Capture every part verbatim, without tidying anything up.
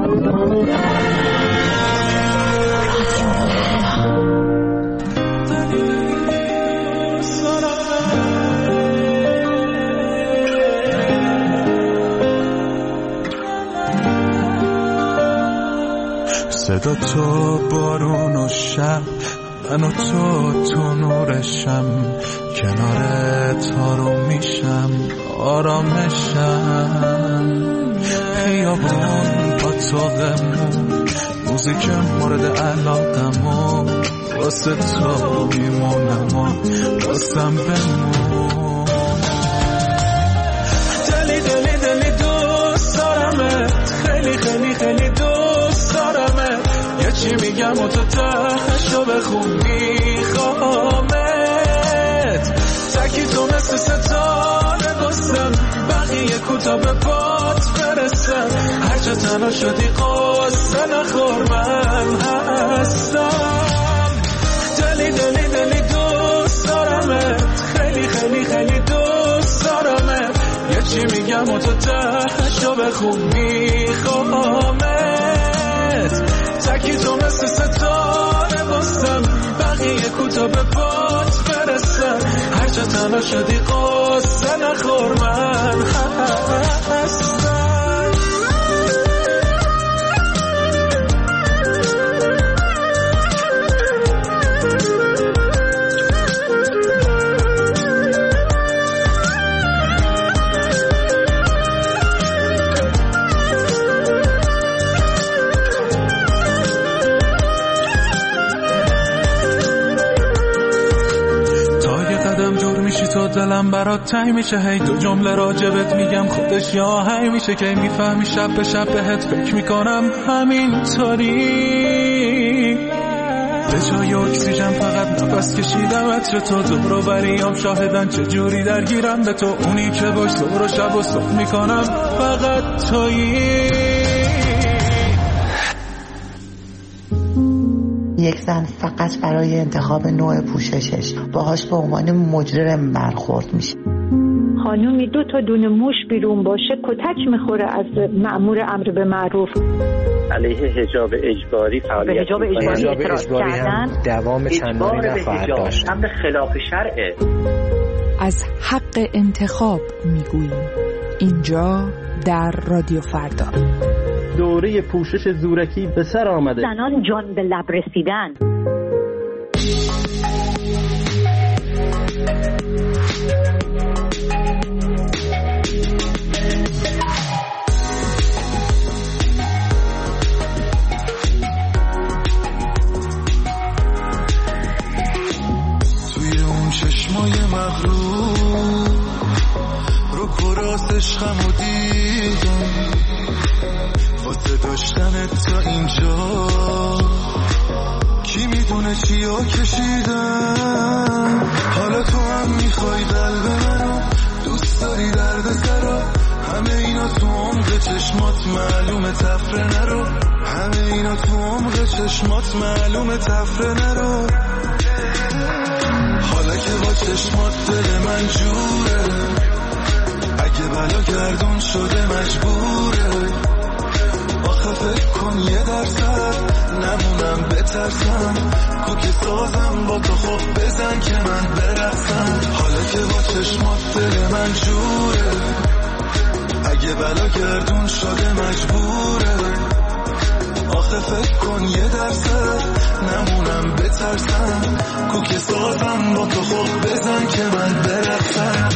صدا تو بارون و شب، من و تو تو نورشم، کنار تارو میشم آرامشم. خیابون با طاقمون، موزیک مورد علاقمون، واسه تو میمونم و واسم بمون. دلی دلی دلی دوست دارمت، خیلی خیلی خیلی دوست دارمت. یه چی میگم و تو تهشو بخون میخوامت. تکی تو مثل ستاره بستم، بقیه کوتا به باد برسم. هر جا تنها شدی قصه نخور من هستم. دلی دلی دلی دوست دارمت، خیلی خیلی خیلی دوست دارمت. یه چی میگم و تو تهشو بخون میخوامت. تکی تو مثل ستاره بستم، بقیه کوتا به باد برسم. هر جا تنها شدی قصه نخور من هستم. تو دلم برات تنگ میشه، هی دو جمله راجبت میگم خودش یا هی میشه که میفهمی شب به شب بهت فکر میکنم همینطوری. به جای اکسیژن فقط نفس کشیدم عطر تو، دور و بریام شاهدن چجوری درگیرم به تو. اونی که باش ظهر و شب و صبح میکنم فقط تویی. یک زن فقط برای انتخاب نوع پوششش باهاش به عنوان مجرم برخورد میشه. خانومی دو تا دونه موش بیرون باشه کتک میخوره از مأمور امر به معروف. علیه حجاب اجباری فعالیت حجاب اجباری اعتراض کردن دوام چندانی نخواهد داشت. امر خلاف شرعه. از حق انتخاب میگوییم اینجا در رادیو فردا. دوره پوشش زورکی به سر آمده. زنان جان به لب رسیدن. توی اون چشمای مغرور رو کراس عشقمو دیدم، واسه داشتنت تا اینجا کی میدونه چیا کشیدم. حالا تو هم میخوای قلب منو، دوست داری درد سرا. همه اینا تو عمق چشمات معلومه تفره نرو. همه اینا تو عمق چشمات معلومه تفره نرو. حالا که با چشمات دل من جوره، اگه بلا گردون شده مجبوره. آخه فکر کن یه درصد نمونم بترسم، کوکی سازم با تو خوب بزن که من برسم. حالا که با چشمات دل من جوره، اگه بلا گردون شده مجبوره. آخه فکر کن یه درصد نمونم بترسم، کوکی سازم با تو خوب بزن که من برسم.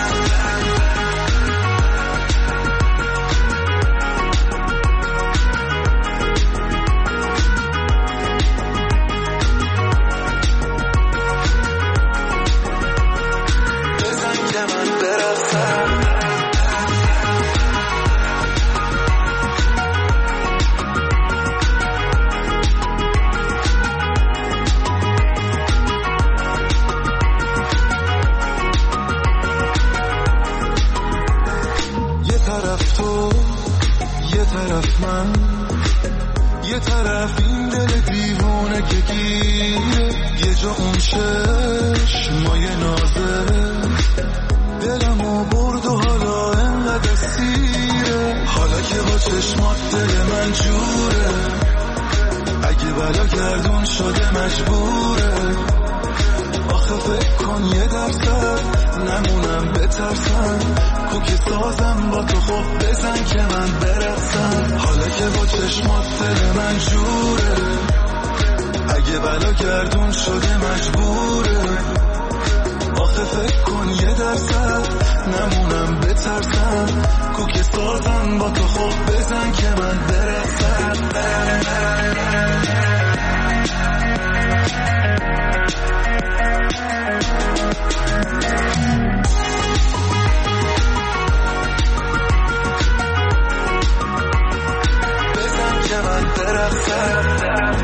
یه طرف این دل دیوونه که گیره، یه جا اون چشمای نازه، دلمو برد و حالا انقدر سیره، حالا که با چشمات دل من جوره، اگه بلا گردون شده مجبوره. آخه فکر کن یه درصد نمونم بترسم، کوکی سازم با تو خب بزن که من برقصم. حالا که با چشمات دل من جوره، اگه بلا گردون شده مجبوره. آخه فکر کن یه درصد نمونم بترسم، کوکی سازم با تو خب بزن که من برقصم. بزن که من برقصم.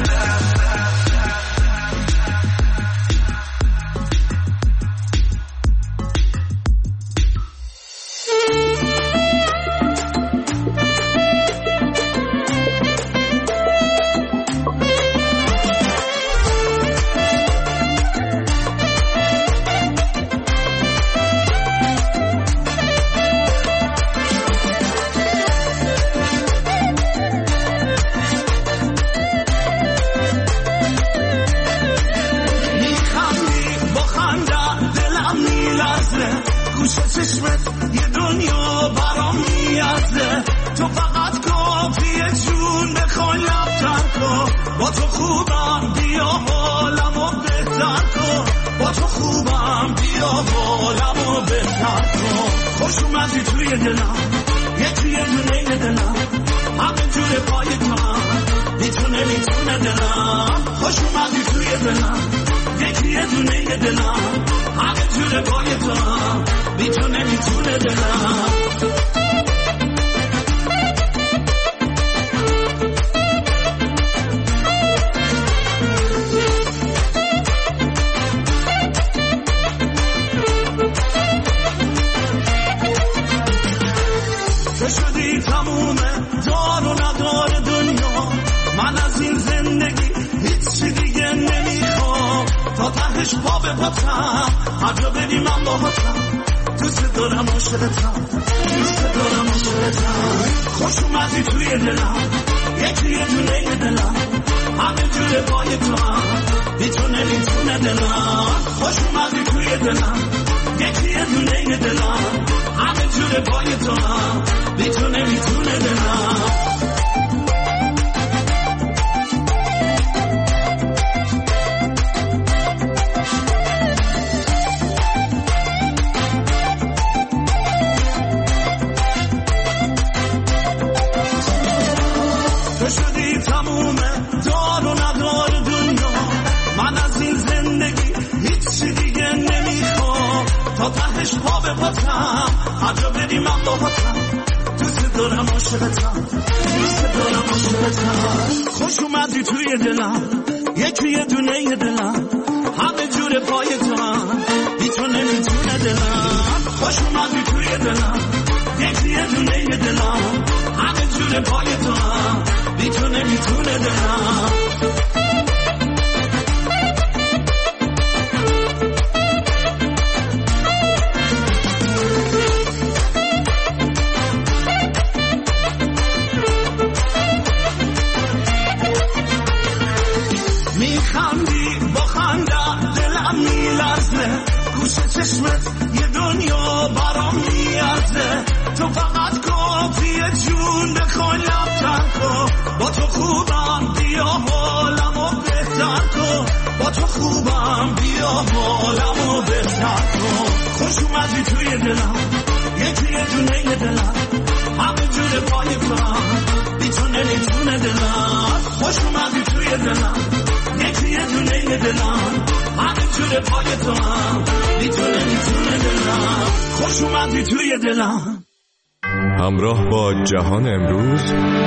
همراه با جهان امروز،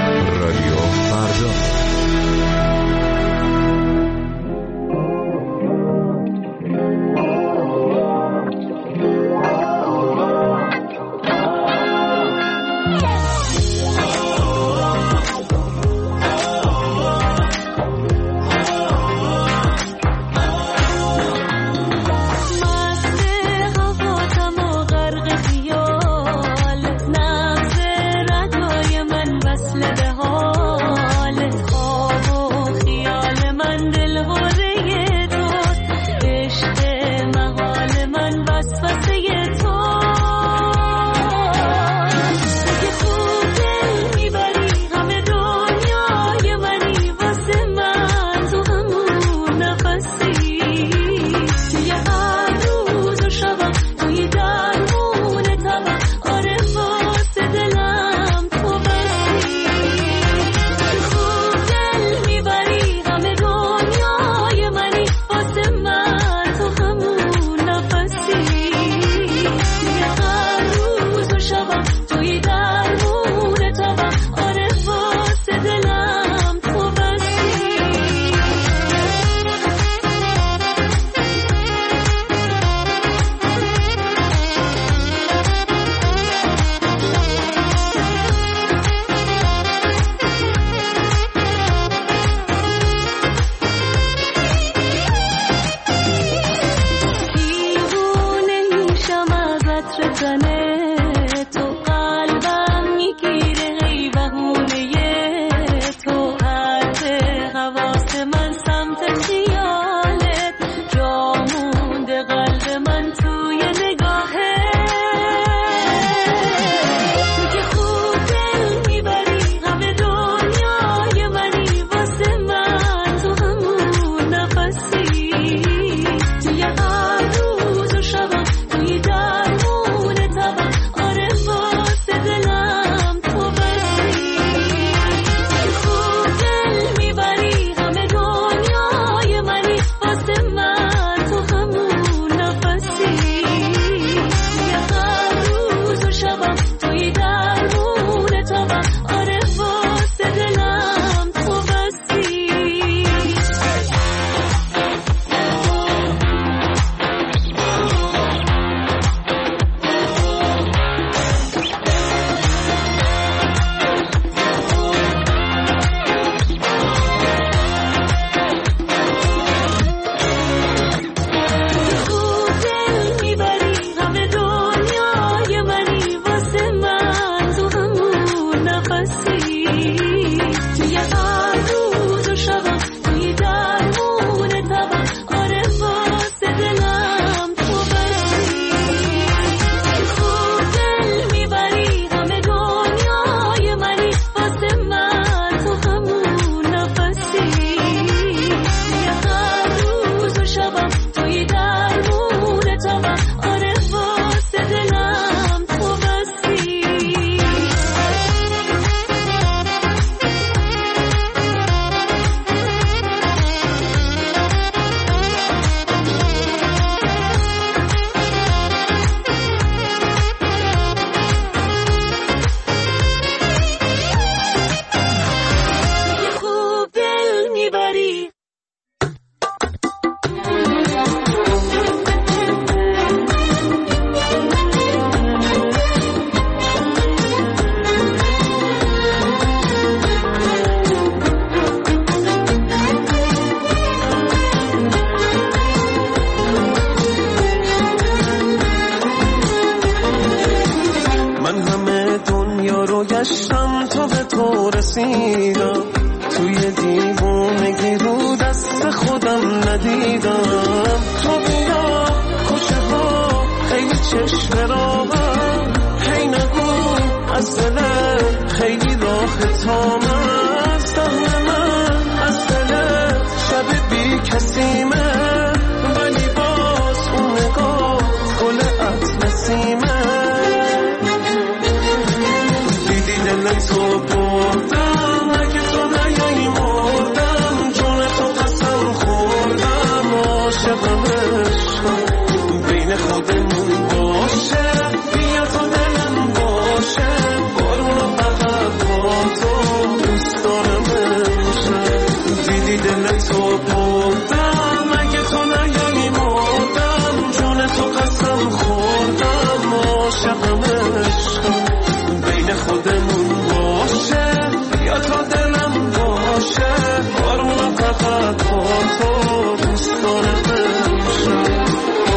رادیو فردا. مست هواتم و غرق رسیدم، توی دیوونگی رو دست خودم ندیدم. تو بیا کوچه ها خیلی چشم راهم، هی نگو از دلت خیلی راه تامم. سهم من از دلت شب بی کسیمه، ولی باز اون نگاه گل اطلسیمه. دیدی دل تو بردم، اگه تو نیایی مردم، جون تو قسم خوردم. عاشقم عشقم بین خودمون باشه، بیا تو دلم باشه، بارونو فقط با تو دوست دارم امشب. دیدی دل تو بردم، اگه تو نیایی مردم، جون تو قسم خوردم. عاشقم عشقم بین خودمون باشه، بیا تو دلم باشه، بارونو فقط با تو دوست دارم امشب.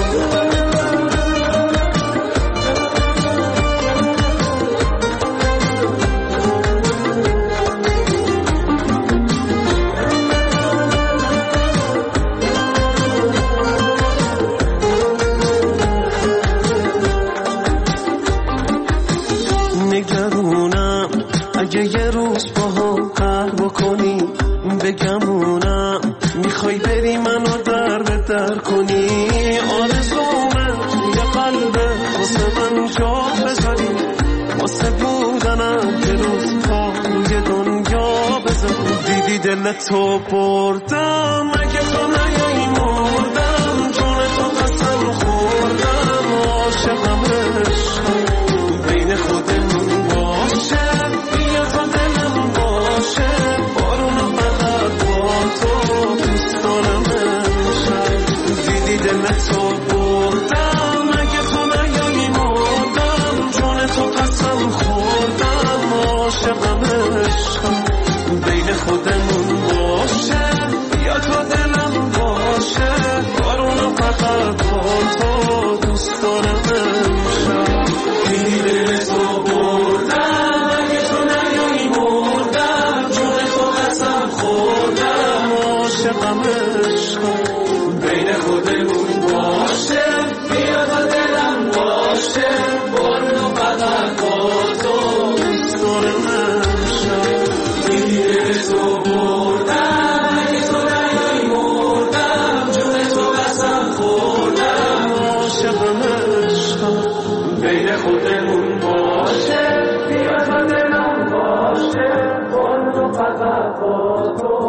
نگرونم اگه یه روز با هم قهر بکنی، بگمونم میخوای بری منو در به در کنی. آرزومه توی قلبه واسه من جا بذاری، واسه بودنم یه روز پا روی دنیا بذاری. دیدی دل تو بردم، اگه تو نیایی مردم، جون تو قسم خوردم. عاشقم عشقم بین خودمون باشه، بیا تو دلم باشه، بارونو فقط با تو دوست دارم امشب. دیدی دل تو بردم، اگه تو نیایی مردم، جون تو قسم خوردم. عاشقم عشقم بین خودمون باشه، بیا تو دلم باشه، بارونو فقط با تو دوست دارم امشب. دیدی دل تو بردم، اگه تو نیایی مردم، جون تو قسم خوردم. عاشقم عشقم بین خودمون باشه، بیا تو دلم باشه، بارونو فقط با تو دوست دارم امشب. دیدی دل تو بردم، اگه تو نیایی مردم، جون تو قسم خوردم. عاشقم عشقم بین خودمون باشه، بیا تو دلم باشه، بارونو فقط با تو.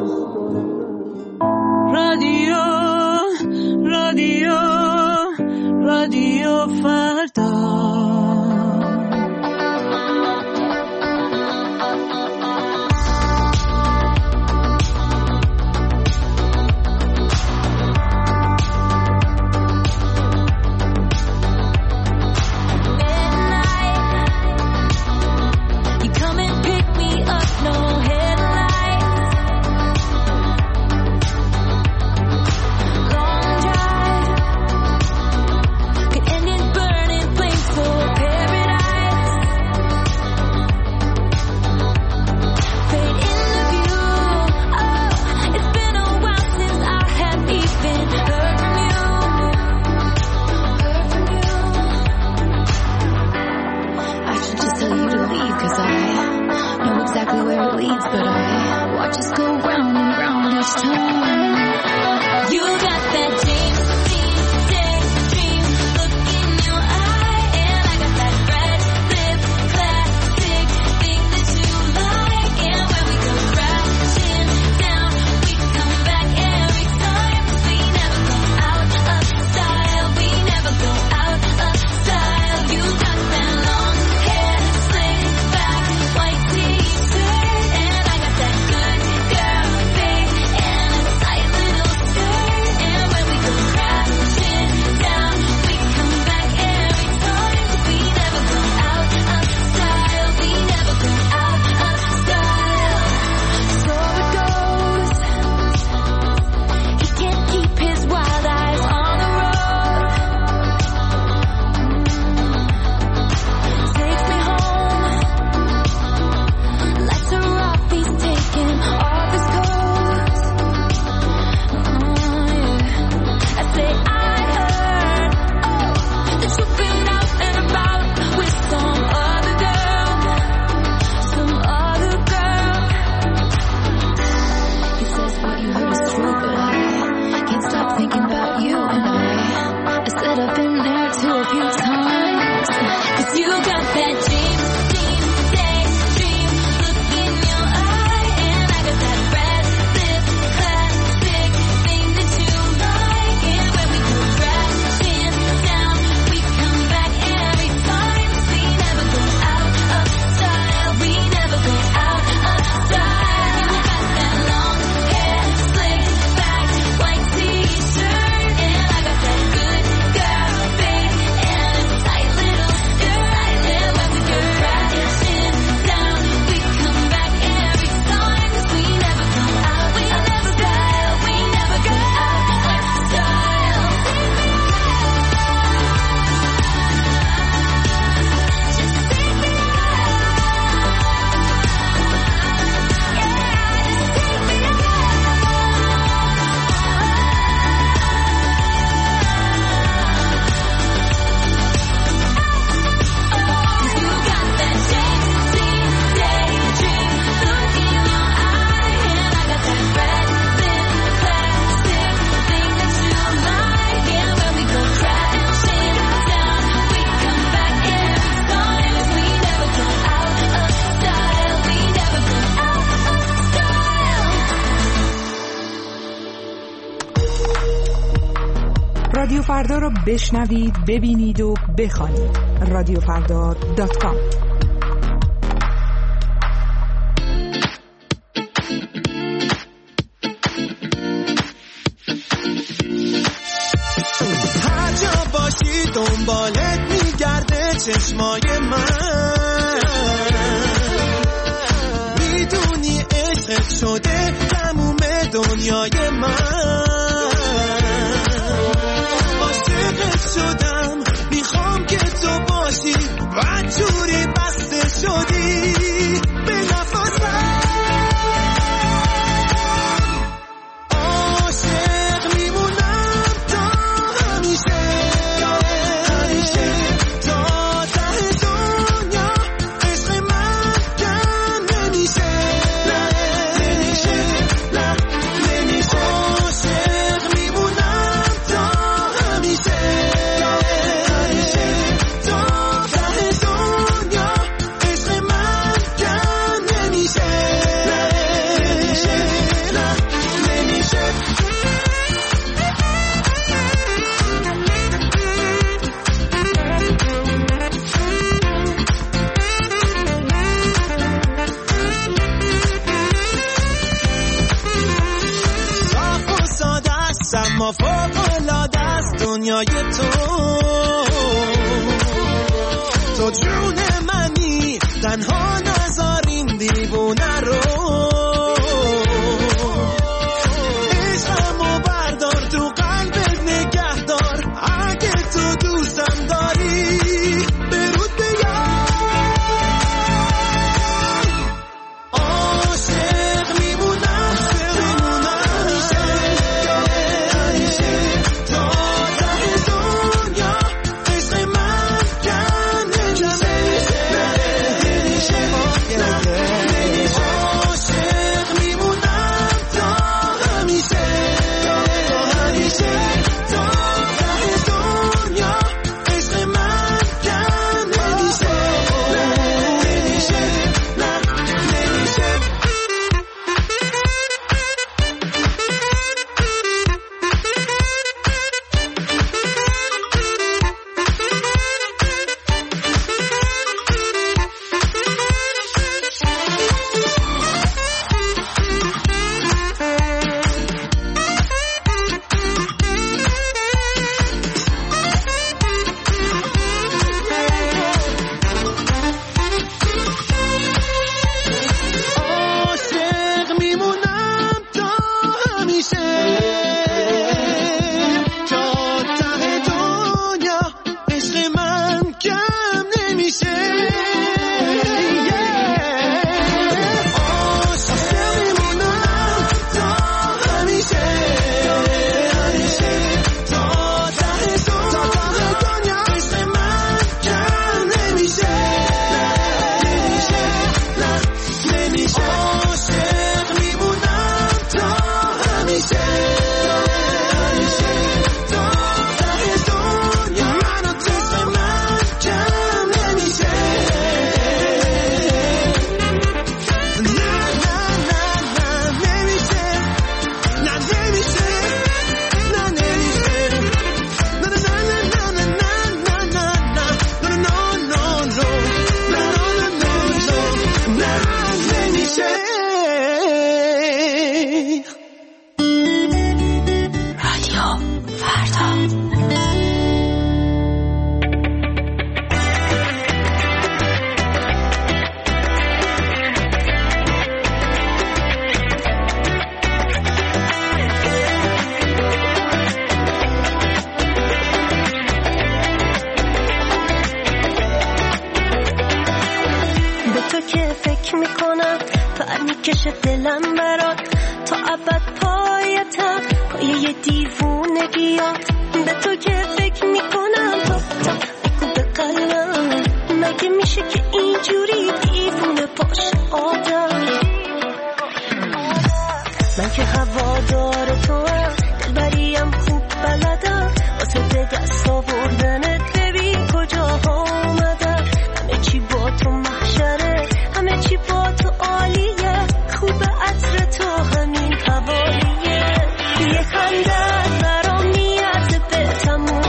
رادیو رادیو رادیو فردا. Girl رادیو فردا رو بشنوید، ببینید و بخوانید. رادیو فردا دات کام. هر جا باشی دنبالت میگرده چشمای من، میدونی عشقت شده تموم دنیای من. عاشقت شدم، میخوام که تو باشی و جوری بسته شدی به نفسم. عاشق میمونم تا همیشه، همیشه تا ته دنیا. عشق من کم نمیشه، نمیشه، نمیشه. عاشق میمونم تا همیشه، همیشه تا ته دنیا. عشق من کم نمیشه، نمیشه، نمیشه. صاف و ساده است اما فوق‌العاده است دنیای تو. تو جون منی، تنها نذار این دیوونه رو. عشقمو بردار تو قلبت نگه دار، اگه تو دوستم داری برود بیار. عاشق میمونم، میمونم همیشه، همیشه تا ته دنیا. عشق من کم نمیشه، نمیشه، نمیشه. عاشق میمونم تا همیشه، همیشه تا ته دنیا. عشق من کم نمیشه، نمیشه، نمیشه. عاشق میمونم تا همیشه، تا ته دنیا. عشق من کم نمیشه. عاشق میمونم تا همیشه، همیشه تا ته دنیا. عشق من کم نمیشه، نمیشه، نمیشه. عاشق میمونم تا همیشه، همیشه تا ته دنیا. منو عشق من کم نمیشه. نه نه نه نه نمیشه، نه نمیشه، نه نمیشه. نه نه نه نه نه نه نه نه نه نه نه نه نمیشه. رادیو فردا. به تو که فکر میکنم پر میکشه دلم برات، تا ابد پایتم پای یه دیوونگیات. به تو که فکر میکنم تا تا بگو به قلبم، مگه میشه که اینجوری دیوونه باشه آدم؟ من که هوادار تو هم، دلبریم خوب بلدم، واسه به دست آوردنت ببین کجاها اومدم. همه چی با تو محشره، همه چی با تو عالیه، خوب عطر تو همین حوالیه. یه خندت برام میاد به تموم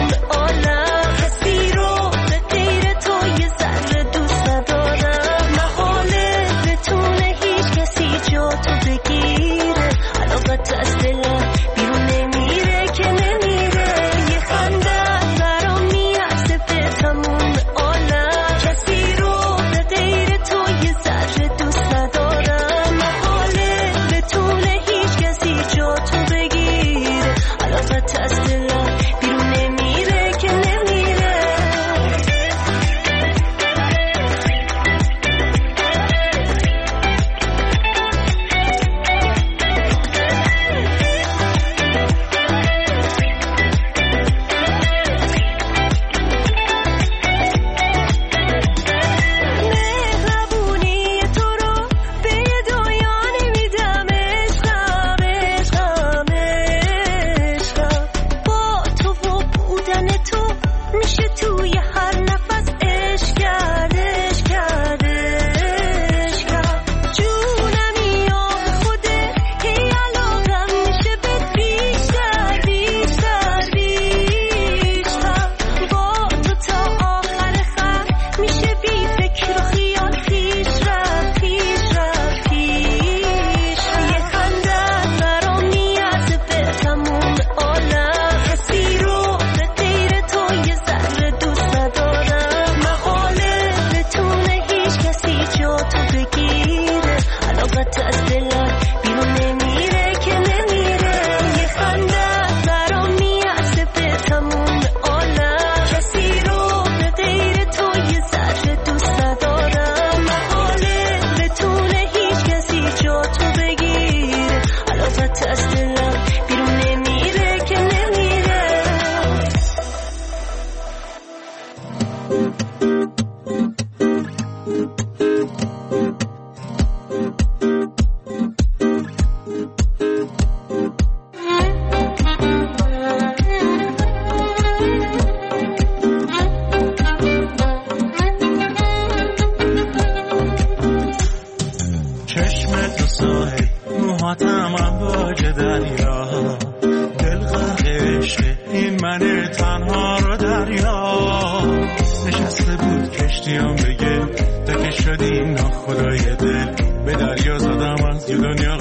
راحتم امواج دریا، دل غرق عشق این من تنها رو دریا. نشسته بود کشتیم بگه تا که شدیم ناخدای دل، به دریا زدم از یه دنیا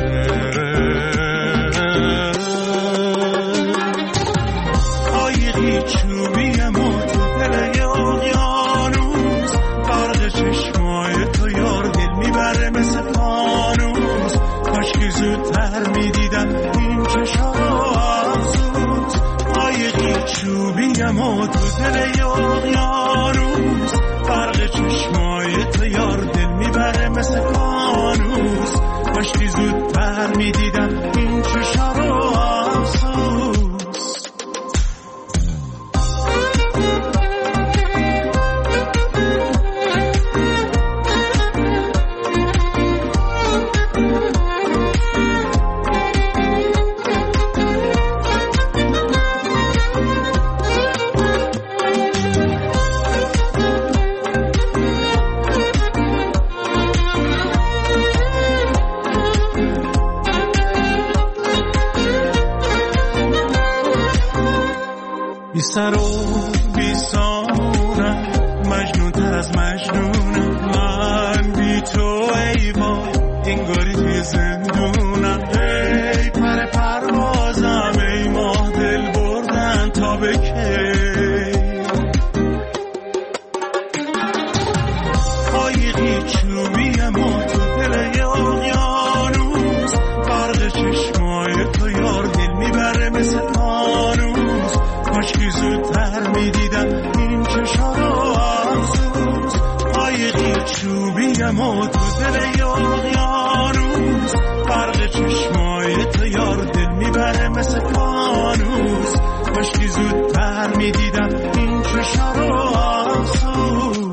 قایقی چوبی ما تو دل اقیانوس، فرق چشمای تو یار دل میبره مثل فانوس. کاشکی زودتر میدیدم این چشا رو افسوس. قایقی چوبی ما تو دل اقیانوس، فرق چشمای تو یار دل میبره مثل فانوس. کاشکی زودتر میدیدم این چشا رو افسوس. بی سر و بی سانم، مجنون تر از مجنونم. من بی تو ای وای انگاری توی زندونم. ای پر پروازم ای ماه دل بردن تا به کی. قایقی چوبی ما تو دل اقیانوس، فرق چشمای تو یار دل میبره مثل فانوس. کاشکی زودتر میدیدم این چشا رو افسوس. قایقی چوبی ما تو دل اقیانوس، فرق چشمای تو یار دل میبره مثل فانوس. کاشکی زودتر میدیدم این چشا رو افسوس.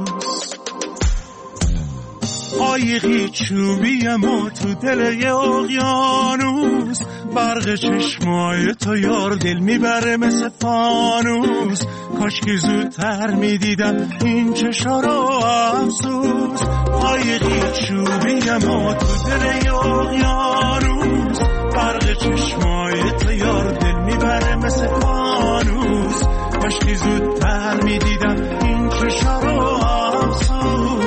قایقی چوبی ما تو دل اقیانوس، برق چشمای تو یار دل میبره مثل فانوس. کاشکی زودتر میدیدم این چشا رو افسوس. قایقی چوبی ما تو دل اقیانوس، برق چشمای تو یار دل میبره مثل فانوس. کاشکی زودتر میدیدم این چشا رو افسوس.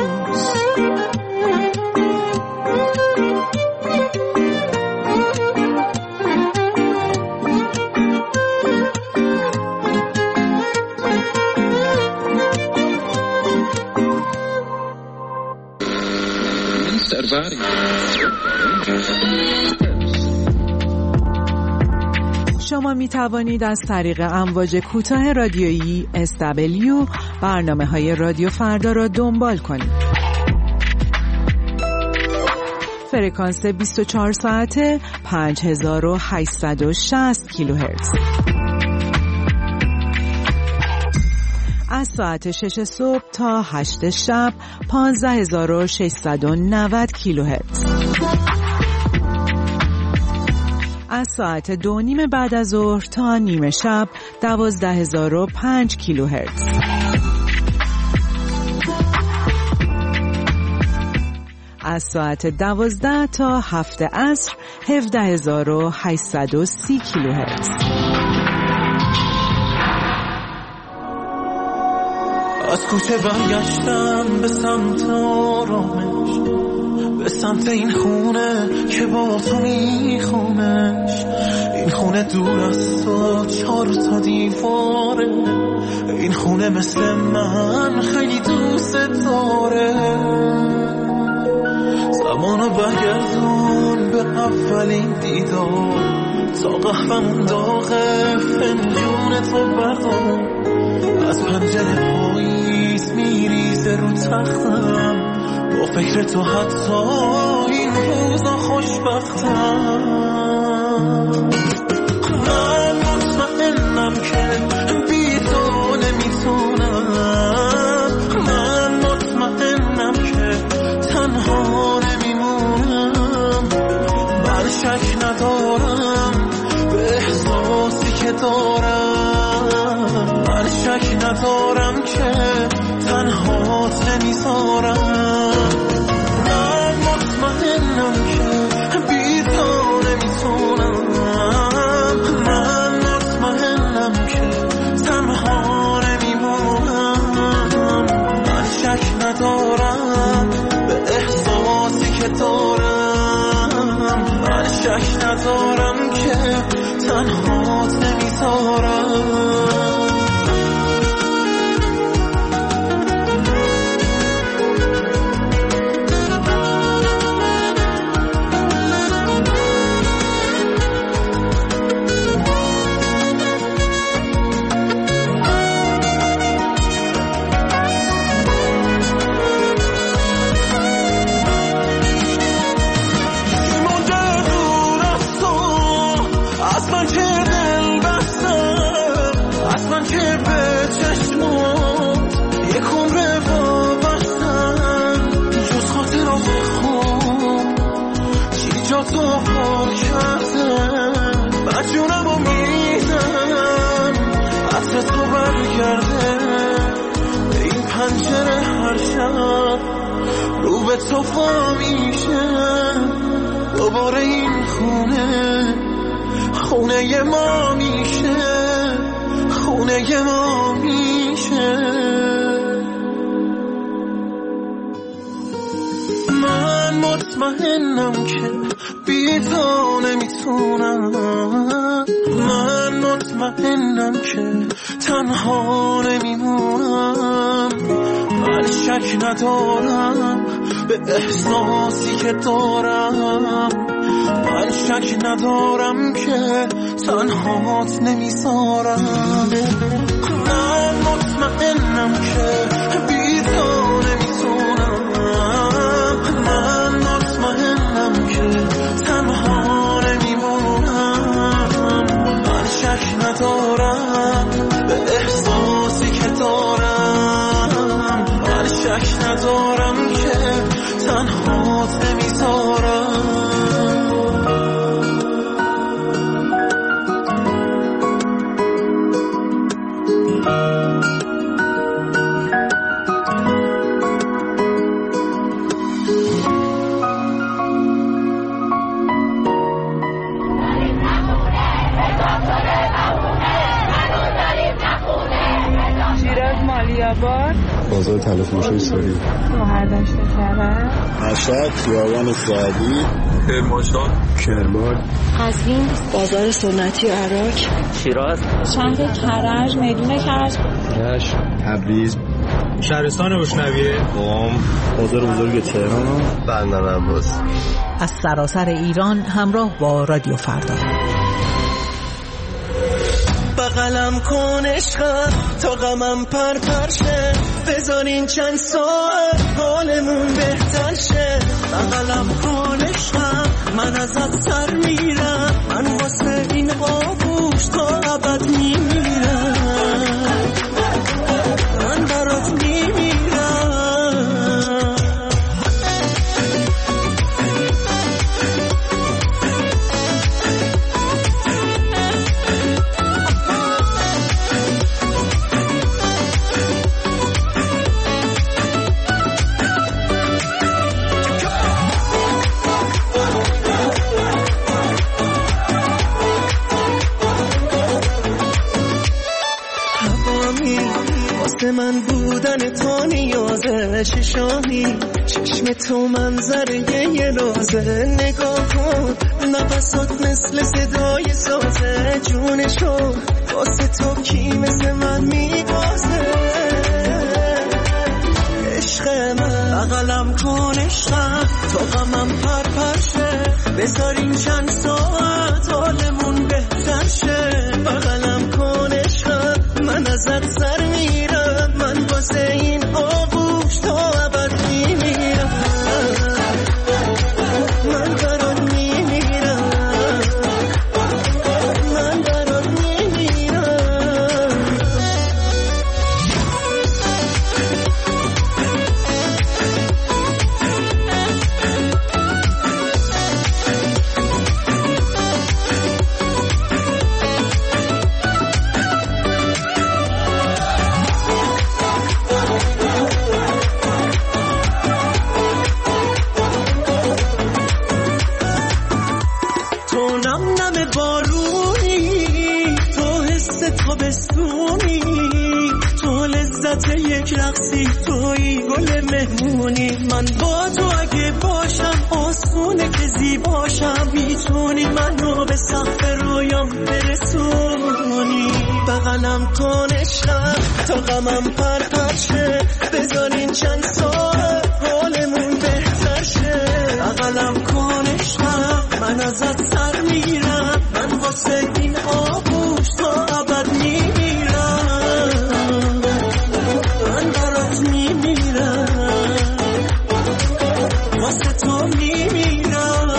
شما می توانید از طریق امواج کوتاه رادیویی اس دبلیو برنامه های رادیو فردا را دنبال کنید. فرکانس بیست و چهار ساعته پنج هزار و هشتصد و شصت کیلوهرتز. از ساعت شش صبح تا هشت شب پانزده هزار و ششصد و نود کیلوهرتز. از ساعت دو نیم بعد از ظهر تا نیمه شب دوازده هزار و پنج کیلوهرتز. از ساعت دوازده تا هفت عصر هفده هزار و هشتصد و سی کیلوهرتز. از کوچه برگشتم به سمت آرامش، به سمت این خونه که با تو میخونش. این خونه دور از تو چار تا دیواره، این خونه مثل من خیلی دوست داره. زمانو برگردون به اولین دیدار، تا قهوه‌مون داغه فنجون تو بردار. از پنجره پاییز میریزه رو تختم، با فکر تو حتی این روزا خوشبختم. من مطمئنم که بی تو نمیتونم، من مطمئنم که تنها نمیمونم. من شک ندارم به احساسی که دارم، من شک ندارم که تنهات نمیذارم. من مطمئنم که بی تو شک ندارم که تنهات نمیذارم. رو به تو پا میشه دوباره این خونه خونه ما میشه خونه ما میشه. من مطمئنم که بی تو نمیتونم. من مطمئنم که تنها نمیمونم. من شک ندارم به احساسی که دارم. من شک ندارم که تنهات نمیذارم. من مطمئنم که بی تو نمیتونم. من مطمئنم که تنها نمیمونم. من شک ندارم به احساسی که دارم. من شک ندارم که تنهات نمیذارم. بازار تلفروشی ساری شوهر داشته کرد مشهد خیابان سعدی کرمانشاه کرمان قزوین بازار سنتی عراق شیراز شهر کرج میدون کرج رشت تبریز شهرستان روشنویه قم بازار بزرگ تهران بندر عباس. از سراسر ایران همراه با رادیو فردا. بغلم کن عشقم تا غمم پر پرشه. بذارین چند ساعت حالمون بهتر شه. بغلم کن عشقم من ازت سر میرم. من واسه این آغوش تا ابد میمیرم. من برات میمیرم. من بودن تو نیازه. چشامی چشم تو منظره یه لازه. نگاه کن نفسات مثل صدای سازه. جونشو واسه تو کی مثل من میبازه. عشق من بغلم کن عشقم تا غمم پر پرشه. بذارین چند ساعت حالمون بهتر شه. بغلم کن عشقم من ازت سر میرم. من واسه این آغوش تا ابد میمیرم. من برات میمیرم. من برات میمیرم. لذت یک رقصی توی گل مهمونی من با تو اگه باشم آسونه که زیباشم میتونی منو به سقف رویام برسونی بغلم کن عشقم تا غمم پر پر شه بذارین چند سال حالمون بهتر شه بغلم کن عشقم من ازت سر میرم من واسه این آغوش تا ابد میمیرم من برات میمیرم واسه تو میمیرم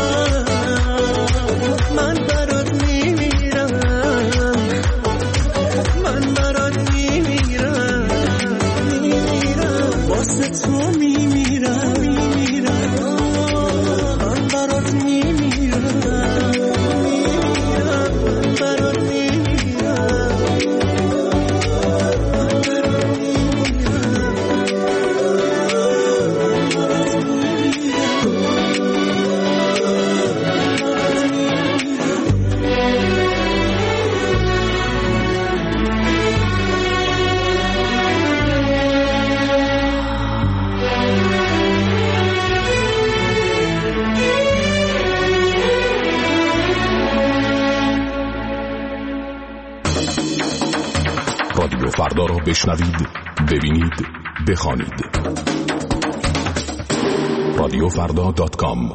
من برات میمیرم من برات میمیرم میمیرم واسه تو میمیرم میمیرم من برات میمیرم میمیرم برات میمیرم رادیو فردا را بشنوید، ببینید، بخوانید. رادیو فردا دات کام.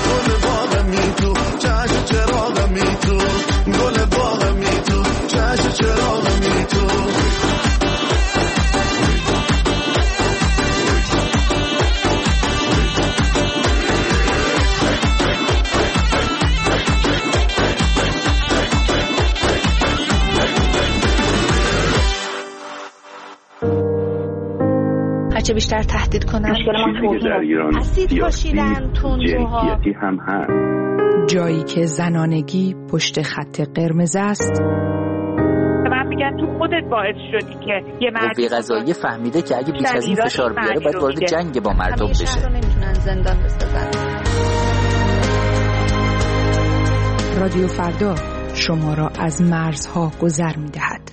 گل باغمی تو چشم هرچه بیشتر تهدید کنن. مشکل ما در ایران اسید پاشیدن، تندروها، جنسیتی هم هست. جایی که زنانگی پشت خط قرمز است. من میگن تو خودت باعث شدی که یه مرد قوه قضاییه فهمیده که اگه بیش از این فشار بیاره باید وارد جنگ با مردم بشه. همیشه رو نمیتونن زندان بسازن. رادیو فردا شما را از مرزها گذر می‌دهد.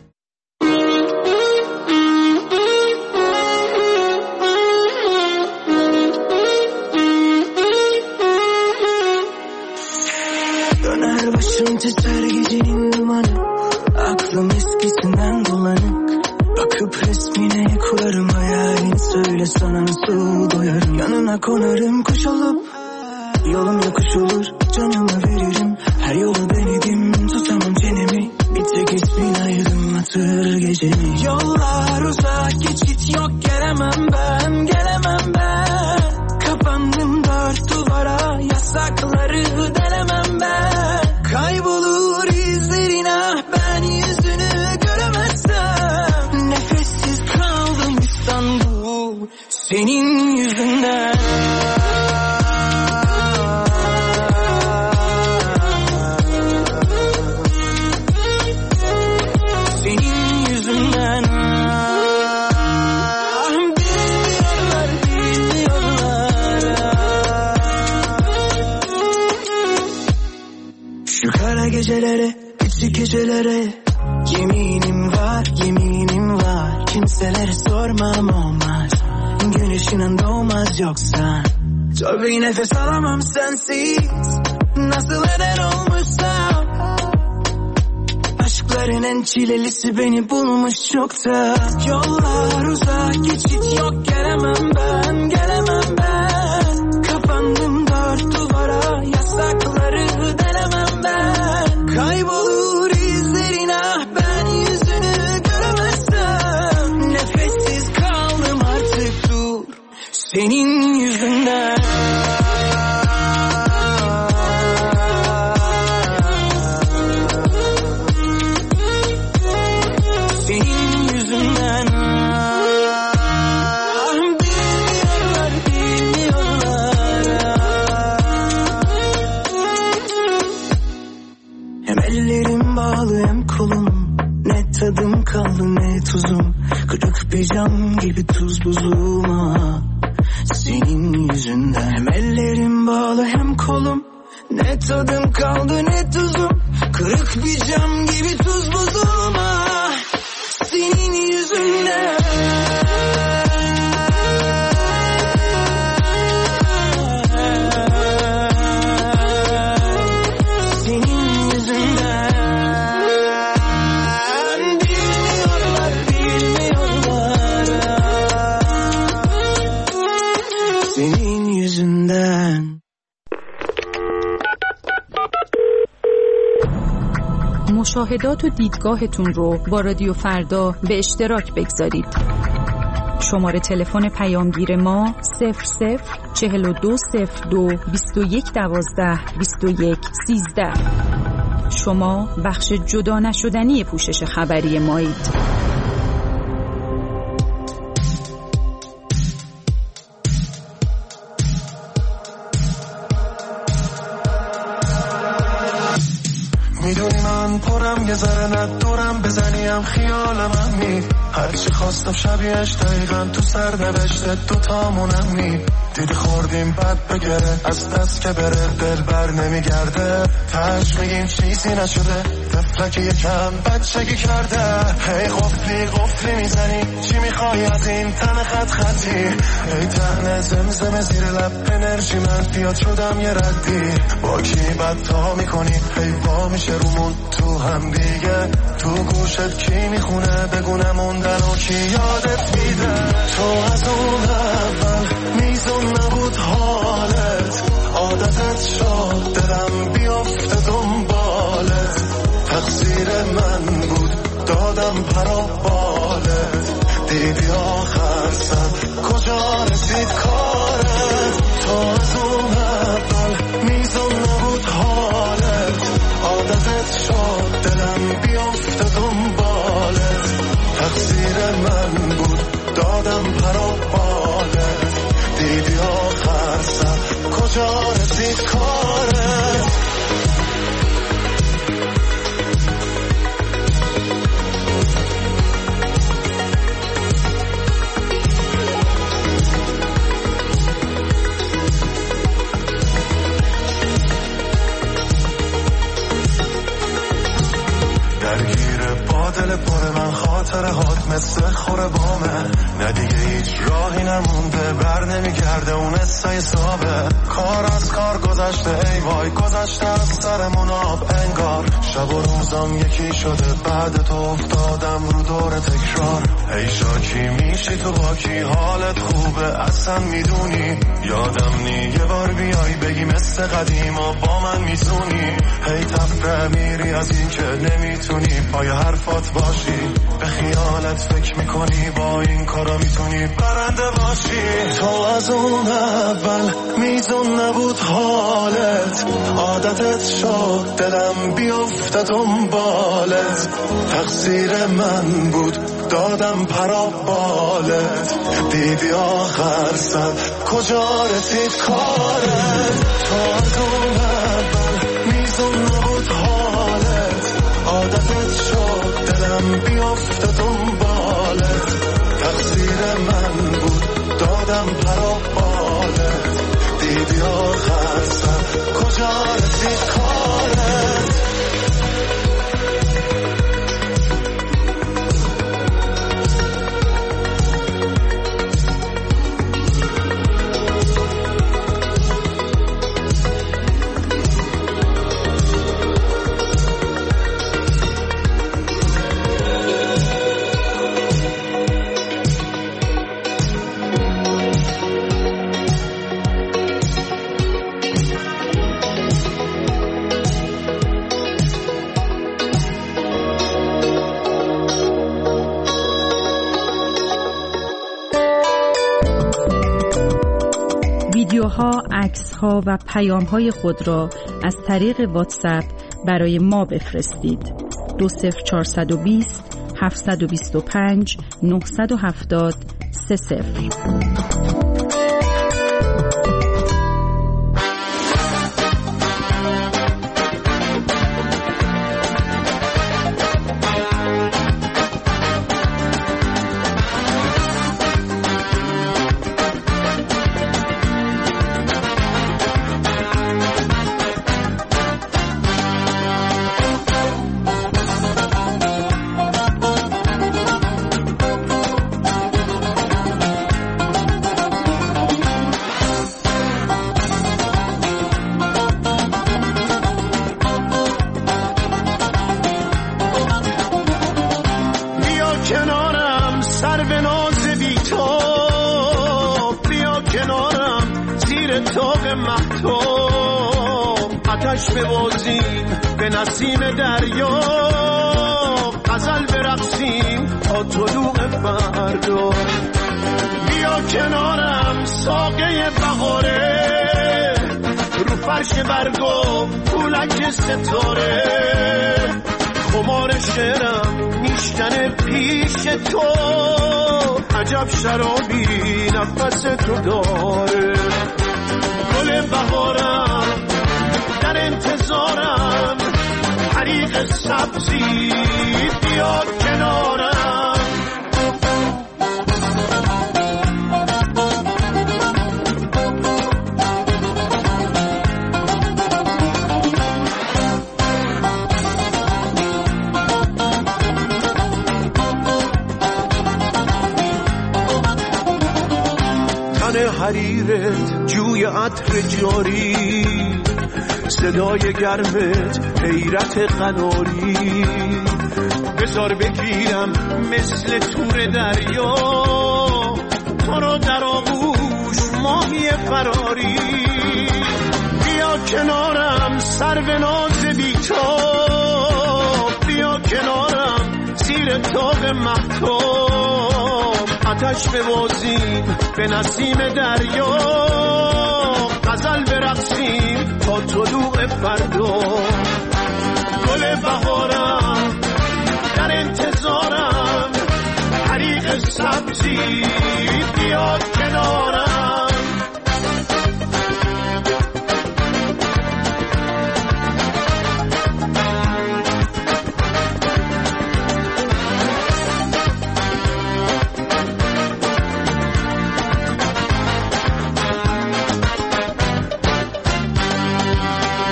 Döner başım titrer gecenin dumanı, aklım eskisinden bulanık. Bakıp resmine kurarım hayalini, söyle sana nasıl doyarım. Yanına konarım kuş olup, yolum yokuş olur, canımı veririm. Her yolu denedim, tutamam çenemi, bir tek ismin aydınlatır gecemi. Yollar uzak, geçit yok, gelemem ben, gelemem ben. Kapandım dört duvara, yasakları delemem ben. Kaybolur izlerin, ah ben yüzünü göremezsem. Nefessiz kaldım İstanbul, senin yüzünden. Gecelere, küçük gecelere, yeminim var, yeminim var. Kimselere sormam olmaz, güneşinin doğmaz yoksa. Zor bir nefes alamam sensiz, nasıl eder olmuşsam. Aşkların en çilelisi beni bulmuş çoktan. Yollar uzak, geçit yok, gelemem ben, gelemem ben. Kapandım dört duvara, yasakları delemem ben. Kaybolur izlerin, ah ben yüzünü göremezsem. Nefessiz kaldım artık, dur senin yüzünden. Senin yüzünden. Bilmiyorlar, bilmiyorlar. Hem ellerim bağlı hem kolum, ne tadım kaldı ne tuzum. Kırık bir cam gibi tuz buzum, ah senin yüzünden. Hem ellerim bağlı hem kolum, ne tadım kaldı ne tuzum. Kırık bir cam gibi tuz buzum, ah senin yüzünden. مشاهدات و دیدگاهتون رو با رادیو فردا به اشتراک بگذارید. شماره تلفن پیامگیر ما صفر صفر چهل و دو صفر دو بیست و یک دوازده بیست و یک سیزده. شما بخش جدا نشدنی پوشش خبری مایید. میدونی من پرم یه ذره ندورم، بزنیم خیالم همی. هرچی خواستم شبیهش دقیقا تو سر نوشته دوتامونم می. دیدی خوردیم بد بگره، از دست که بره دل بر نمیگرده. تش میگیم چیزی نشده، طفلک یکم بچگی کرده. هی قفلی قفلی میزنی، چی میخوای از این تن خط خطی؟ ای تهنه زمزمه زیر لب انرژی من بیاد شدم یه ردی. با کی بد تا میکنی، هی وا میشه رومون تو هم دیگه. تو گوشت کی میخونه بگونه موندن و کی یادت میده. تو از اون اول میزون نبود حالت، عادتت شد دلم بیافته دنبالت. تقصیر من بود دادم پرا بالت، دیدی آخر سر کجا رسید کارت. تو از اون اول میزون نبود حالت، عادتت شد دلم بیافته دنبالت. تقصیر من بود دادم پرا بالت. کجا رسید کارت؟ دل پر من خاطره هات مثل خوره بامه، نه دیگه هیچ راهی نمونده بر نمیگرده اون حسای صابه. کار از کار گذشته ای وای، گذشته از سرمون آب انگار. شب و روزم یکی شده بعد تو افتادم رو دور تکرار. ای شاکی میشی تو با کی حالت خوبه اصلا میدونی؟ یادم نی یه بار بیای بگی مثل قدیم و با من میتونی. هی تفره میری از این که نمیتونی پای حرفات باشی، به خیالت فکر میکنی با این کارا میتونی برنده باشی. تو از اون اول میزون نبود حالت، عادتت شد دلم بیفته دنبالت. تقصیر من بود دادم پرابالت، دیدی آخر سر کجا رسید کارت؟ تو از اون اول میزون نبود حالت، عادتت شد دلم بیفته دنبالت. تقصیر من بود دادم پرابالت، دیدی آخر سر کجا رسید کارت؟ ویدیوها، عکس‌ها و پیام‌های خود را از طریق واتساپ برای ما بفرستید. دو صفر چهارصد و بیست هفتصد و بیست و پنج نهصد و هفتاد سه صفر. آتش ببازیم به نسیم دریا، غزل برقصیم تا طلوع فردا. بیا کنارم ساقه بهاره، رو فرش برگا پولک ستاره. خمار شعرم میشکنه پیش تو، عجب شرابی نفس تو داره. گل بهارم در انتظارم، حریق سبزی بیا کنارم. تن حریرت جوی عطر جاری، صدای گرمت حیرت قناری. بذار بگیرم مثل تور دریا، تو رو در آغوش ماهی فراری. بیا کنارم سرو ناز بی‌تاب، بیا کنارم زیر تاق مهتاب. آتش ببازیم به نسیم دریا، غزل برقصیم تا طلوع فردا. گل بهارم در انتظارم، حریق سبزی بیا کنارم.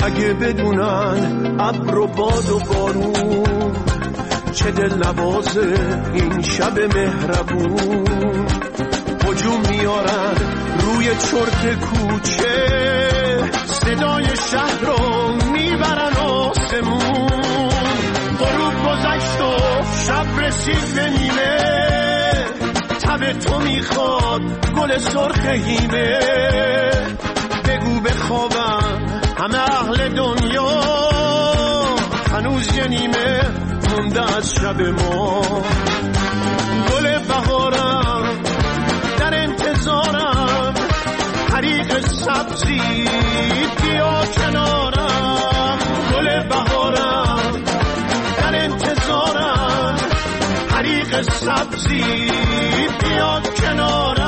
اگه بدونن ابر و باد و بارون چه دل نوازه این شب مهربون. هجوم میارن روی چرت کوچه، صدای شهر رو میبرن آسمون. غروب گذشت و شب رسید به نیمه، تب تو میخواد گل سرخ هیمه. بگو بخوابن همه اهل دنیا، هنوز یه نیمه مونده از شب ما. گل بهارم در انتظارم، حریق سبزی بیا کنارم. گل بهارم در انتظارم، حریق سبزی بیا کنارم.